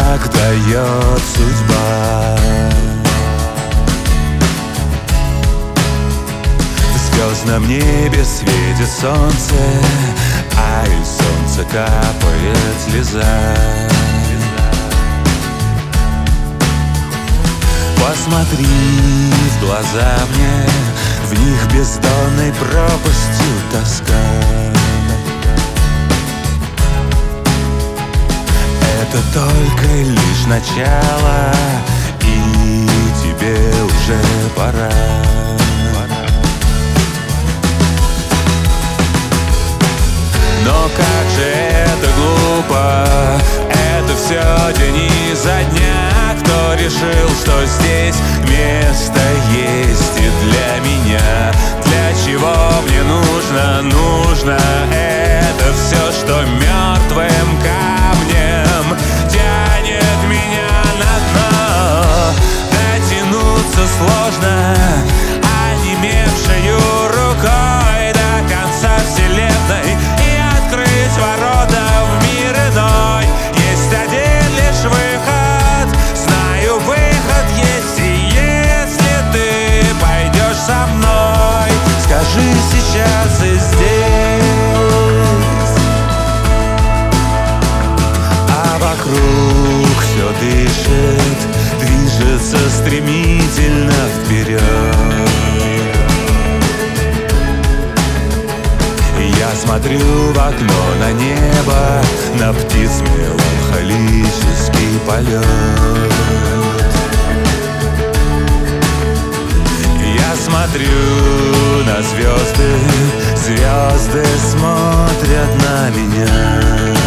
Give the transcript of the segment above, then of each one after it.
знак дает судьба. В звездном небе светит солнце, а из солнца капает слеза. Посмотри в глаза мне, в них бездонной пропастью тоска. Это только лишь начало, и тебе уже пора. Но как же это глупо, это все день изо дня. Кто решил, что здесь место есть и для меня? Для чего мне нужно это все, что мертвым камнем тянет меня на дно? Дотянуться сложно, онемевшую рукой до конца вселенной и открыть ворота в мир иной. Есть один лишь выход, знаю, выход есть, и если ты пойдешь со мной, скажи сейчас и здесь. А вокруг все дышит, движется стремительно вперед. Я смотрю в окно на небо, на птиц меланхолический полет. Я смотрю на звезды, звезды смотрят на меня.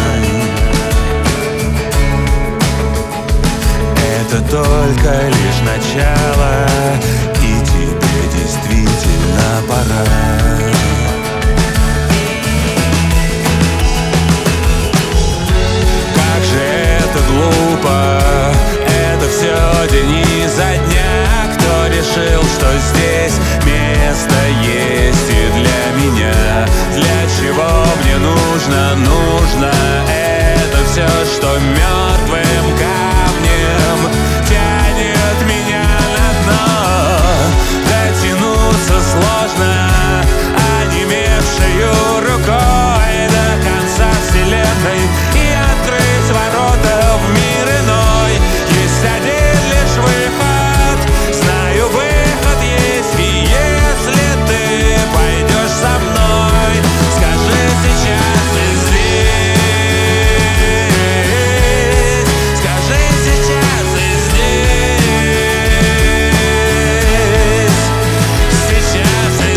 Это только лишь начало, и тебе действительно пора. Глупо, это все день изо дня. Кто решил, что здесь место есть и для меня? Для чего мне нужно это все, что мертвым камнем тянет меня на дно? Дотянуться сложно, онемевшую рукой до конца вселенной и открыть ворота в мир иной. Есть один лишь выход, знаю, выход есть, и если ты пойдешь со мной, скажи сейчас и здесь. Скажи сейчас и здесь. Сейчас и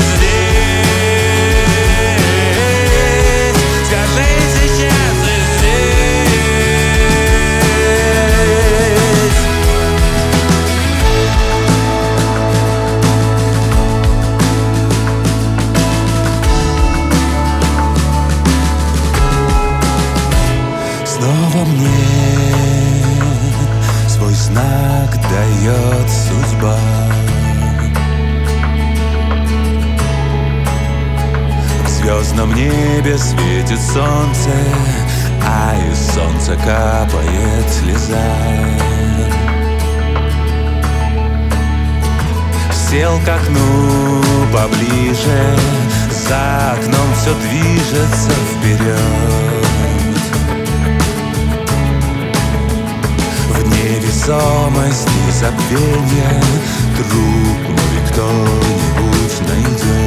здесь. Скажи сейчас и здесь. Снова мне свой знак дает судьба. В звездном небе светит солнце, а из солнца капает слеза. Сел к окну поближе, за окном все движется вперед. В невесомости забвенья труп мой кто-нибудь найдет.